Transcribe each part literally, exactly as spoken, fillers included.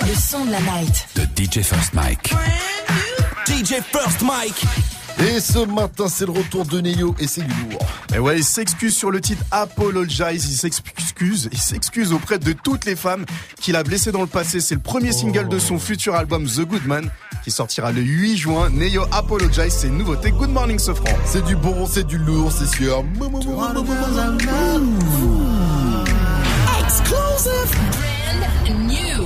Le son de la night. De D J First Mike. D J First Mike. Et ce matin, c'est le retour de Neo et c'est du lourd. Et ouais, il s'excuse sur le titre Apologize. Il s'excuse, il s'excuse auprès de toutes les femmes qu'il a blessées dans le passé. C'est le premier single oh. de son futur album The Good Man qui sortira le huit juin. Neo Apologize, c'est une nouveauté. Good morning, Sofran. C'est du bon, c'est du lourd, c'est sûr. Exclusive. Brand new.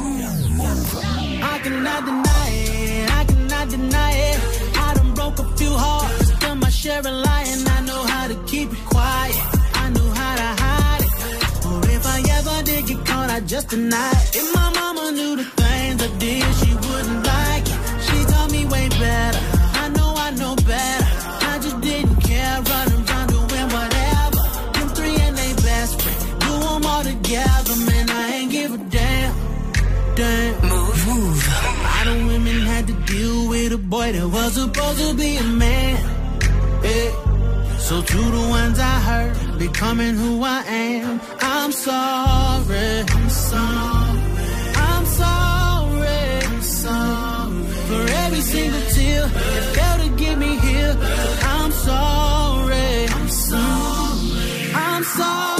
I cannot deny it. I cannot deny it. I done broke a few hearts. Done my share of lying. I know how to keep it quiet. I know how to hide it. Or if I ever did get caught, I just deny it. If my mama knew the things I did, she wouldn't like it. She taught me way better. I know I know better. I just didn't care. Running around doing whatever. Them three and they best friend. Do them all together, man. I ain't give a damn. Damn. Move, move. A lot of women had to deal with a boy that was supposed to be a man. Yeah. So to the ones I hurt, becoming who I am, I'm sorry. I'm sorry. I'm sorry. I'm sorry. For every single tear that failed to get me here, I'm sorry. I'm sorry. I'm sorry.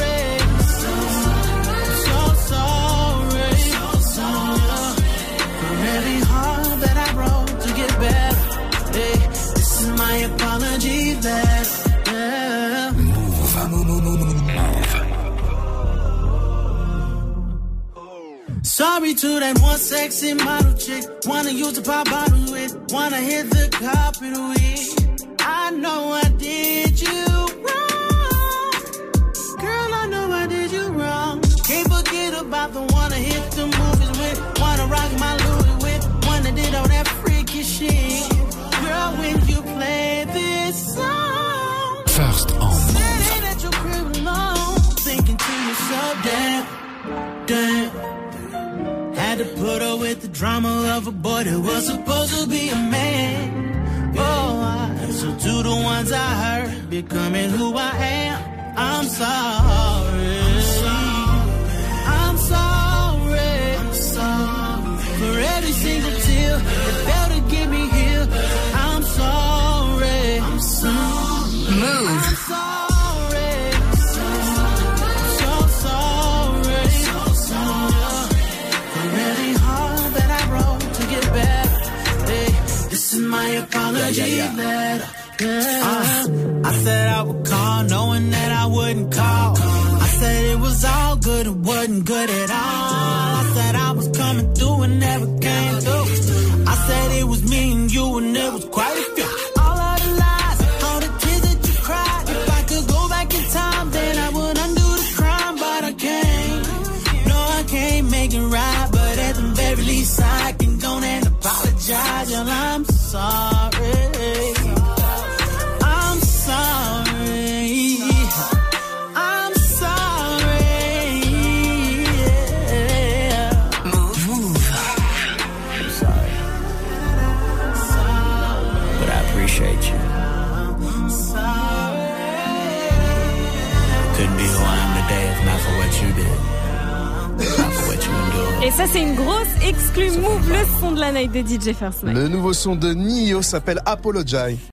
My apology that yeah. Move, move, move, move. Sorry to that one sexy model chick. Wanna use the pop bottle with. Wanna hit the carpet with. I know I did you wrong. Girl, I know I did you wrong. Can't forget about the one I hit the movies with. Wanna rock my Louis with. One that did all that freaky shit. Girl, when you play this song, First on sitting at your crib alone, thinking to yourself, damn, damn. Had to put her with the drama of a boy that was supposed to be a man. Oh, I, so to the ones I hurt, becoming who I am, I'm sorry. I'm sorry. I'm sorry. For every single tear that failed to get me here. I'm sorry. I'm sorry. Move. I'm sorry. So sorry. So sorry. For every heart that I broke to get better. Hey, this is my apology yeah, yeah, yeah. letter. Yeah. Uh, I said I would call, knowing that I wouldn't call. I said it was all good, it wasn't good at all. I said I was coming through and never came through. I said it was me and you and it was quite a few. All of the lies, all the tears that you cried. If I could go back in time, then I would undo the crime, but I can't. No, I can't make it right, but at the very least I can go and apologize. And I'm sorry. I'm sorry. I'm sorry. Yeah. Move, move. I'm sorry. But I appreciate you. Couldn't be who I am today if not for what you did. Not for what you endured. Et ça, c'est une grosse exclue Move, le son de la night de D J First Mike. Le nouveau son de Neo s'appelle Apologize.